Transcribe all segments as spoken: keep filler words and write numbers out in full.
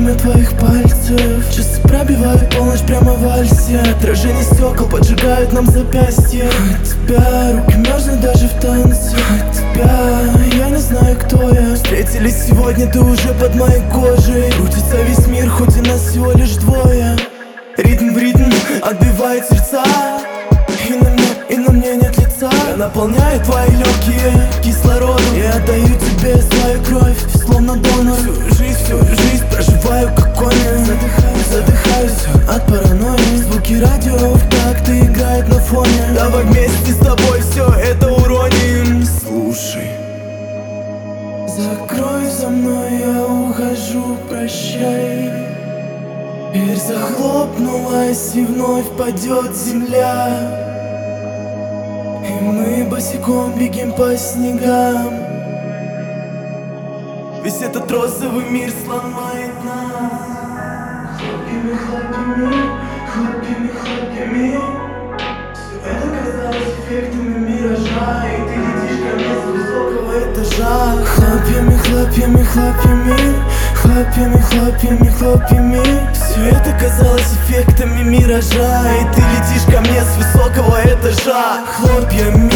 время твоих пальцев. Часы пробивают полночь прямо в вальсе. Отражение стекол поджигают нам запястья. От тебя руки мерзнут даже в танце. От тебя я не знаю, кто я. Встретились сегодня, ты уже под моей кожей. Крутится весь мир, хоть и нас всего лишь двое. Ритм в ритм отбивает сердца. И на мне, и на мне нет лица. Я наполняю твои легкие кислородом. Я отдаю тебе свою кровь, словно донор. Всю жизнь, всю жизнь проживаю как конь. Задыхаюсь, задыхаюсь от паранойи. Звуки радио в такт играют на фоне. Давай вместе с тобой все это уроним. Слушай. Закрой за мной, я ухожу, прощай. Дверь захлопнулась и вновь падет земля. И мы босиком бегим по снегам. Весь этот розовый мир сломает нас. Хлопьями, хлопьями, хлопьями, хлопьями. Все это казалось эффектами миража. И ты летишь ко мне с высокого этажа. Хлопьями, хлопьями, хлопьями, хлопьями, хлопьями, хлопьями. Все это казалось эффектами миража. И ты летишь ко мне с высокого этажа. Хлопьями,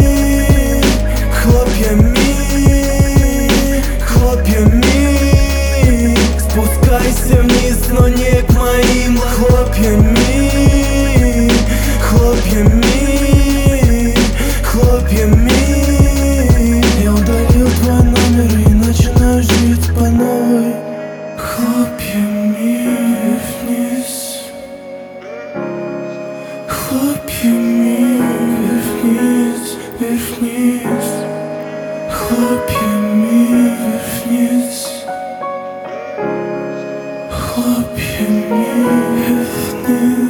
хлопьями, хлопьями. Спускайся вниз, но не к моим хлопьями. Хлопьями, хлопьями. Я удалил твой номер и начинаю жить по новой. Хлопьями вниз, хлопьями вниз, вниз, хлопьями вниз, хлопьями вниз.